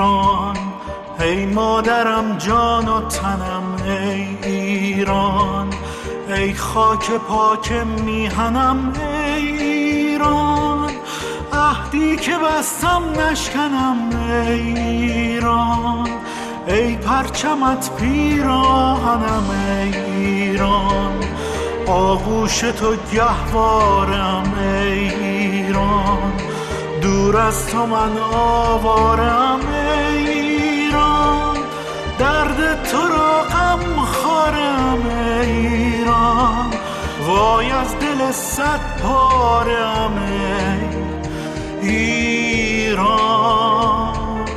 ایران، ای مادرم جان و تنم ای ایران، ای خاک پاک میهنم ای ایران، عهدی که بستم نشکنم ای ایران، ای پرچمت پیراهنم ای ایران، آغوش تو گهوارم ای ایران، دور از تو من آوارم ای ایران، درد تو را غم خارم ای ایران، وای از دل صد پارم ای ایران.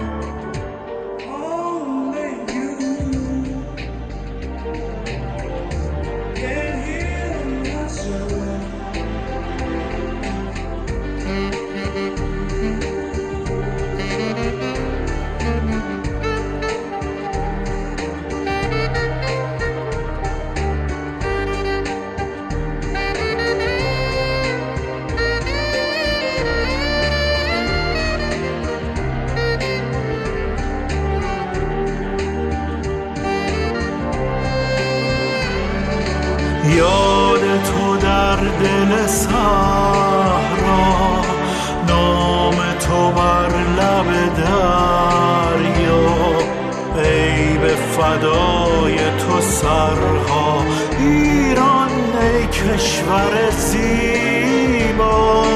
یاد تو در دل صحرا، نام تو بر لب دریا، ای به فدای تو سرها ایران، ای کشور زیبا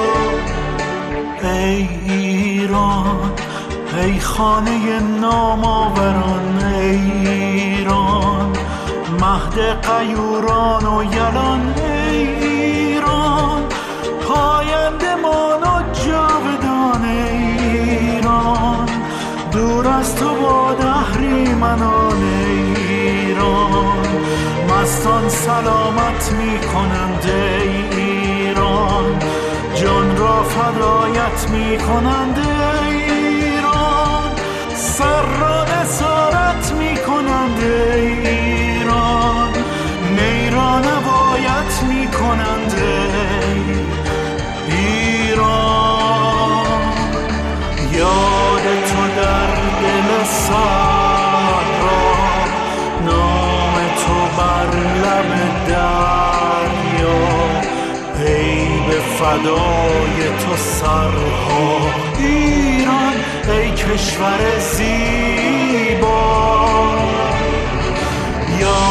ای ایران، ای خانه نامآوران ای ایران، مهد غیوران و یلان ای ایران، پاینده مان و جاودان ای ایران، دور از تو با اهریمنان ای ایران، مستان سلامت می کنند ای ایران، جان را فدایت می کنند ای ایران، سر را اسارت می کنند ای ایران، نی را نوایت می کنند ای ایران، یاد تو در دل صحرا، نام تو بر لب دریا، ای به فدای تو سرها ایران، ای کشور زیبا.